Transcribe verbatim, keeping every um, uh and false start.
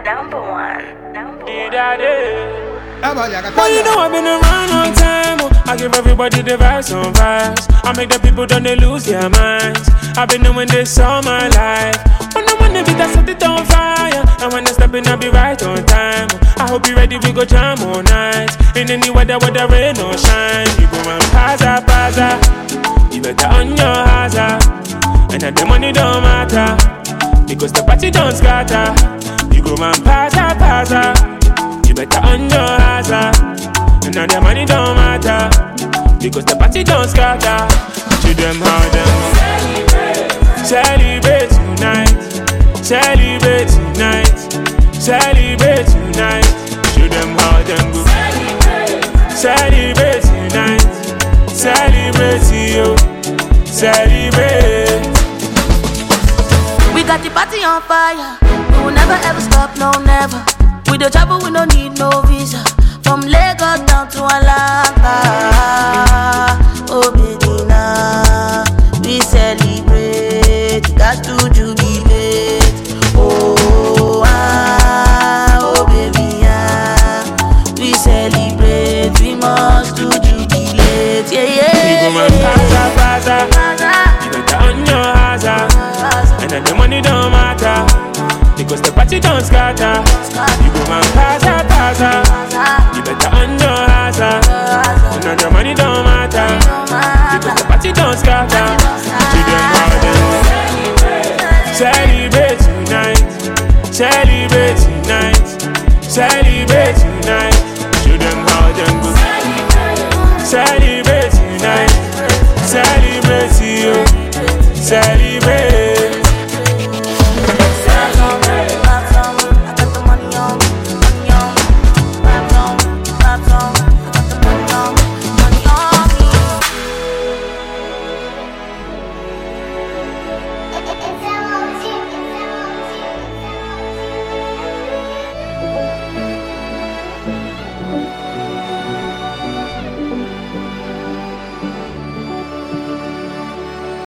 Number one. Number one. Well, you know I've been around long time. Oh. I give everybody the vibes on vibes. I make the people don't they lose their minds. I've been doing this all my life. When I want to be, I set it on fire. And when I step in, I'll be right on time. I hope you ready, we go jam all night. In any weather, whether rain or shine. You go and paza, paza. You better on your hazard. And then the money don't matter, because the party don't scatter. You go and paza, paza. You better on your hazard. And now the money don't matter, because the party don't scatter. To them how them celebrate tonight, celebrate tonight, celebrate tonight. To them how them go celebrate tonight, celebrate you, celebrate. We got the party on fire. We will never ever stop, no never. We the travel, we don't need no visa. From Lagos down to Alaka. Oh baby, now we celebrate. Got to jubilate. Oh ah, oh baby, ah. We celebrate. We must to jubilate. Yeah yeah. We go and paza, paza. You better on your hazard. And then the money don't matter, because the party don't scatter. You go and paza, paza. You better on your hazard. And then the money don't matter, because the party don't scatter. To them how them celebrate tonight, celebrate tonight, celebrate tonight. To them how them go celebrate tonight, celebrate you, celebrate.